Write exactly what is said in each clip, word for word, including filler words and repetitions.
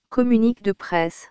communique de presse.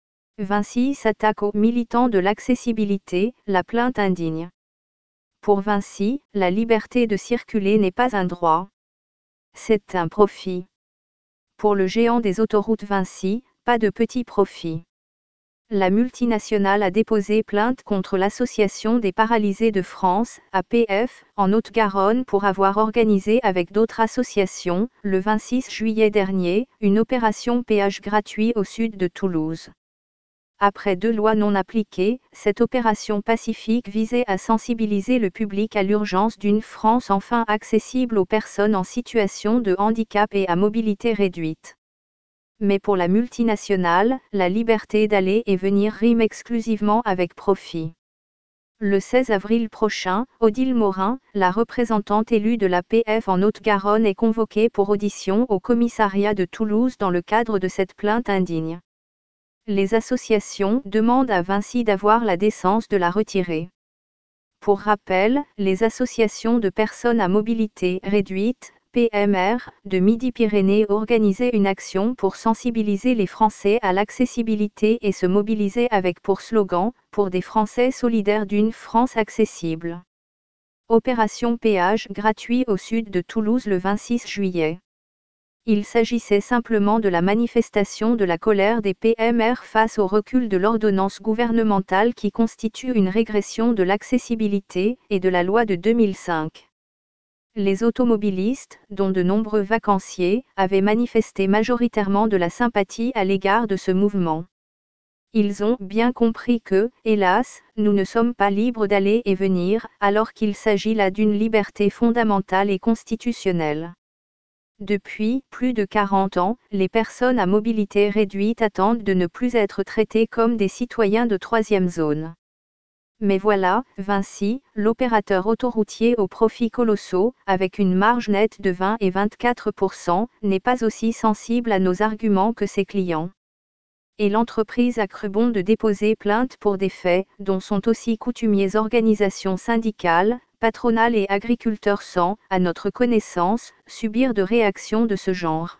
Vinci s'attaque aux militants de l'accessibilité, la plainte indigne. Pour Vinci, la liberté de circuler n'est pas un droit. C'est un profit. Pour le géant des autoroutes Vinci, pas de petit profit. La multinationale a déposé plainte contre l'Association des paralysés de France, A P F, en Haute-Garonne pour avoir organisé avec d'autres associations, le vingt-six juillet dernier, une opération péage gratuit au sud de Toulouse. Après deux lois non appliquées, cette opération pacifique visait à sensibiliser le public à l'urgence d'une France enfin accessible aux personnes en situation de handicap et à mobilité réduite. Mais pour la multinationale, la liberté d'aller et venir rime exclusivement avec profit. Le seize avril prochain, Odile Morin, la représentante élue de l'A P F en Haute-Garonne est convoquée pour audition au commissariat de Toulouse dans le cadre de cette plainte indigne. Les associations demandent à Vinci d'avoir la décence de la retirer. Pour rappel, les associations de personnes à mobilité réduite, P M R, de Midi-Pyrénées organisaient une action pour sensibiliser les Français à l'accessibilité et se mobiliser avec pour slogan « Pour des Français solidaires d'une France accessible ». Opération péage gratuit au sud de Toulouse le vingt-six juillet. Il s'agissait simplement de la manifestation de la colère des P M R face au recul de l'ordonnance gouvernementale qui constitue une régression de l'accessibilité et de la loi de deux mille cinq. Les automobilistes, dont de nombreux vacanciers, avaient manifesté majoritairement de la sympathie à l'égard de ce mouvement. Ils ont bien compris que, hélas, nous ne sommes pas libres d'aller et venir, alors qu'il s'agit là d'une liberté fondamentale et constitutionnelle. Depuis plus de quarante ans, les personnes à mobilité réduite attendent de ne plus être traitées comme des citoyens de troisième zone. Mais voilà, Vinci, l'opérateur autoroutier aux profits colossaux, avec une marge nette de vingt et vingt-quatre pour cent, n'est pas aussi sensible à nos arguments que ses clients. Et l'entreprise a cru bon de déposer plainte pour des faits, dont sont aussi coutumiers organisations syndicales, patronales et agriculteurs sans, à notre connaissance, subir de réactions de ce genre.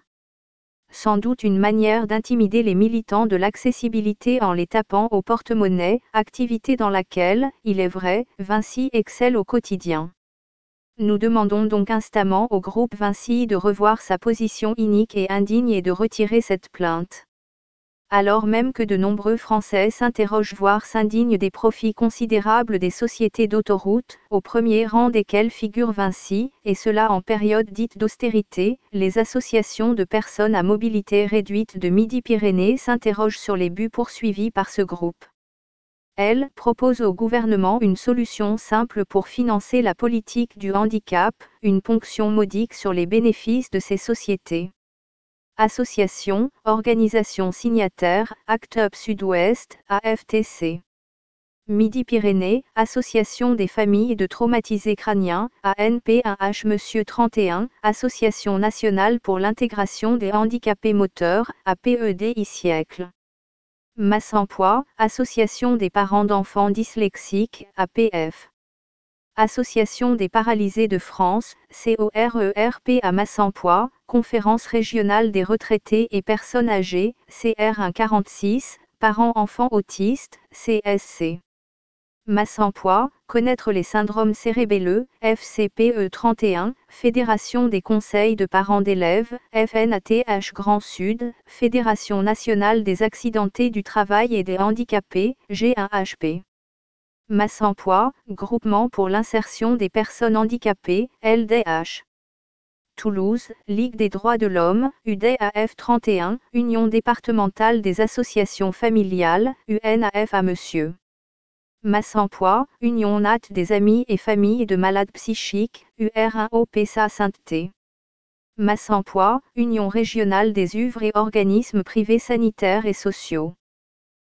Sans doute une manière d'intimider les militants de l'accessibilité en les tapant au porte-monnaie, activité dans laquelle, il est vrai, Vinci excelle au quotidien. Nous demandons donc instamment au groupe Vinci de revoir sa position inique et indigne et de retirer cette plainte. Alors même que de nombreux Français s'interrogent voire s'indignent des profits considérables des sociétés d'autoroutes, au premier rang desquelles figure Vinci, et cela en période dite d'austérité, les associations de personnes à mobilité réduite de Midi-Pyrénées s'interrogent sur les buts poursuivis par ce groupe. Elles proposent au gouvernement une solution simple pour financer la politique du handicap, une ponction modique sur les bénéfices de ces sociétés. Associations, organisations signataires, ACT UP Sud-Ouest, A F T C. Midi-Pyrénées, Association des familles de traumatisés crâniens, A N P un H Monsieur trente et un, Association nationale pour l'intégration des handicapés moteurs, A P E D I siècle. Massempois, Association des parents d'enfants dyslexiques, A P F. Association des paralysés de France, C O R E R P à Massempois, Conférence régionale des retraités et personnes âgées, C R un quarante-six, parents enfants autistes, C S C. Massempois, connaître les syndromes cérébelleux, F C P E trente et un, Fédération des conseils de parents d'élèves, F N A T H Grand Sud, Fédération nationale des accidentés du travail et des handicapés, G un H P. Massempois, Groupement pour l'insertion des personnes handicapées, L D H. Toulouse, Ligue des droits de l'homme, U D A F trente et un, Union départementale des associations familiales, U N A F à Monsieur. Massempois, Union N A T des amis et familles de malades psychiques, U R un O P S A Sainteté. Massempois, Union régionale des œuvres et organismes privés sanitaires et sociaux.